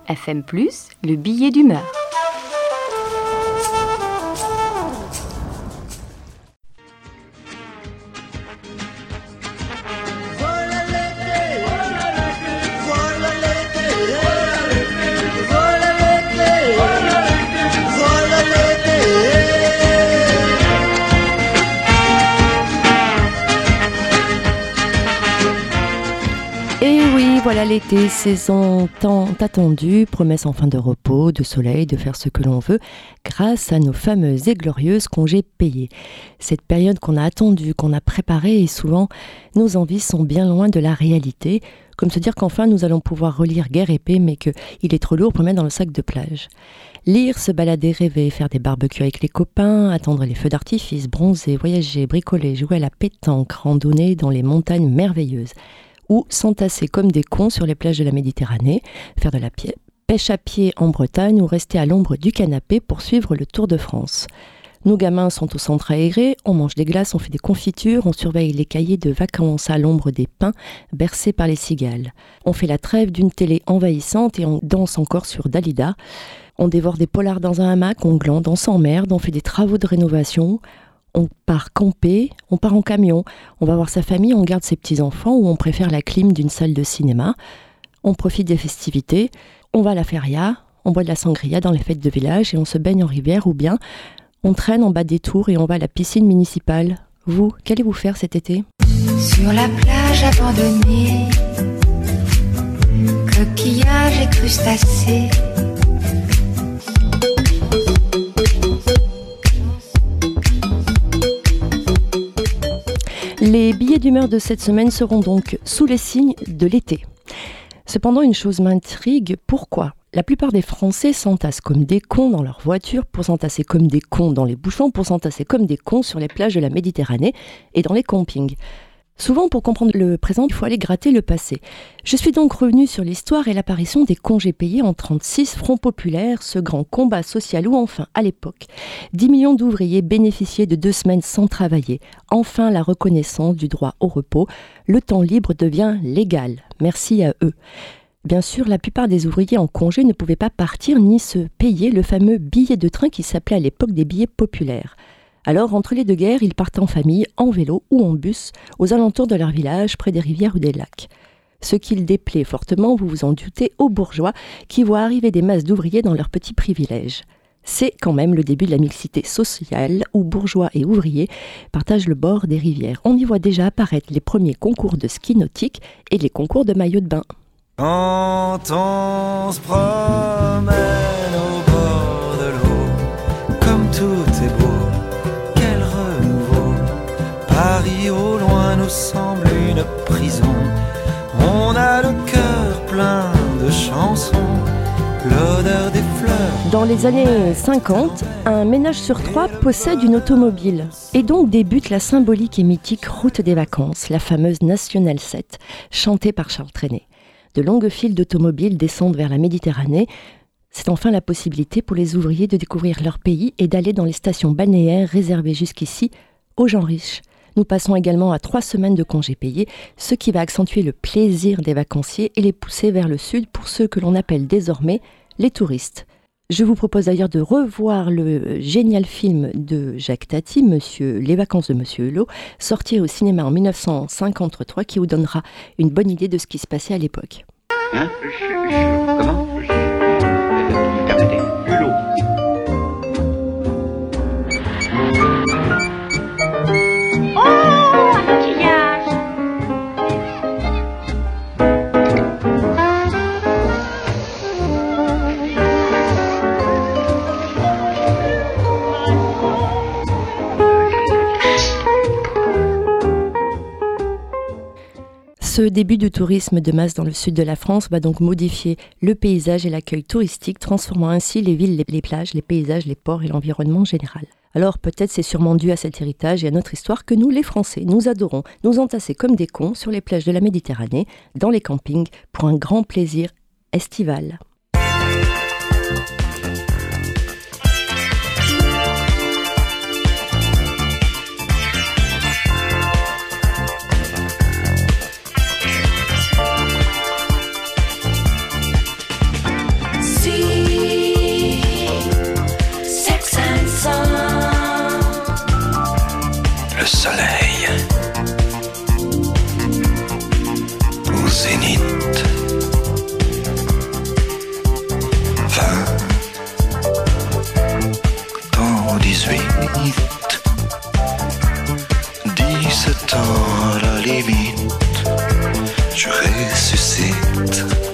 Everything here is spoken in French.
FM+, le billet d'humeur. Voilà l'été, saison tant attendue, promesse enfin de repos, de soleil, de faire ce que l'on veut, grâce à nos fameuses et glorieuses congés payés. Cette période qu'on a attendue, qu'on a préparée, et souvent nos envies sont bien loin de la réalité, comme se dire qu'enfin nous allons pouvoir relire Guerre et Paix, mais qu'il est trop lourd pour mettre dans le sac de plage. Lire, se balader, rêver, faire des barbecues avec les copains, attendre les feux d'artifice, bronzer, voyager, bricoler, jouer à la pétanque, randonner dans les montagnes merveilleuses. Ou s'entasser comme des cons sur les plages de la Méditerranée, faire de la pêche à pied en Bretagne ou rester à l'ombre du canapé pour suivre le Tour de France. Nos gamins sont au centre aéré, on mange des glaces, on fait des confitures, on surveille les cahiers de vacances à l'ombre des pins bercés par les cigales. On fait la trêve d'une télé envahissante et on danse encore sur Dalida. On dévore des polars dans un hamac, on glande, on s'emmerde, on fait des travaux de rénovation. On part camper, on part en camion, on va voir sa famille, on garde ses petits-enfants ou on préfère la clim d'une salle de cinéma. On profite des festivités, on va à la feria, on boit de la sangria dans les fêtes de village et on se baigne en rivière ou bien on traîne en bas des tours et on va à la piscine municipale. Vous, qu'allez-vous faire cet été ? Sur la plage abandonnée, coquillages et crustacés. Les billets d'humeur de cette semaine seront donc sous les signes de l'été. Cependant, une chose m'intrigue, pourquoi ? La plupart des Français s'entassent comme des cons dans leur voiture, pour s'entasser comme des cons dans les bouchons, pour s'entasser comme des cons sur les plages de la Méditerranée et dans les campings. Souvent, pour comprendre le présent, il faut aller gratter le passé. Je suis donc revenue sur l'histoire et l'apparition des congés payés en 1936, Front populaire, ce grand combat social où enfin, à l'époque, 10 millions d'ouvriers bénéficiaient de 2 semaines sans travailler. Enfin, la reconnaissance du droit au repos. Le temps libre devient légal. Merci à eux. Bien sûr, la plupart des ouvriers en congé ne pouvaient pas partir ni se payer le fameux billet de train qui s'appelait à l'époque des billets populaires. Alors, entre les deux guerres, ils partent en famille, en vélo ou en bus, aux alentours de leur village, près des rivières ou des lacs. Ce qu'il déplaît fortement, vous vous en doutez, aux bourgeois qui voient arriver des masses d'ouvriers dans leurs petits privilèges. C'est quand même le début de la mixité sociale où bourgeois et ouvriers partagent le bord des rivières. On y voit déjà apparaître les premiers concours de ski nautique et les concours de maillot de bain. Quand on se promène au bord de l'eau, comme tout est beau, quel renouveau. Paris au loin nous semble une prison. On a le cœur plein de chansons, l'odeur des fleurs. Dans les années 50, un ménage sur 3 possède une automobile. Et donc débute la symbolique et mythique Route des vacances, la fameuse Nationale 7, chantée par Charles Trenet. De longues files d'automobiles descendent vers la Méditerranée. C'est enfin la possibilité pour les ouvriers de découvrir leur pays et d'aller dans les stations balnéaires réservées jusqu'ici aux gens riches. Nous passons également à 3 semaines de congés payés, ce qui va accentuer le plaisir des vacanciers et les pousser vers le sud pour ceux que l'on appelle désormais les touristes. Je vous propose d'ailleurs de revoir le génial film de Jacques Tati, Les vacances de Monsieur Hulot, sorti au cinéma en 1953, qui vous donnera une bonne idée de ce qui se passait à l'époque. Hein ? Comment ? Permettez, Hulot. Oh, un coquillage. Ce début du tourisme de masse dans le sud de la France va donc modifier le paysage et l'accueil touristique, transformant ainsi les villes, les plages, les paysages, les ports et l'environnement général. Alors peut-être c'est sûrement dû à cet héritage et à notre histoire que nous, les Français, nous adorons nous entasser comme des cons sur les plages de la Méditerranée, dans les campings, pour un grand plaisir estival. le soleil au zénith. 20 ans, 18, 17 ans à la limite, je ressuscite.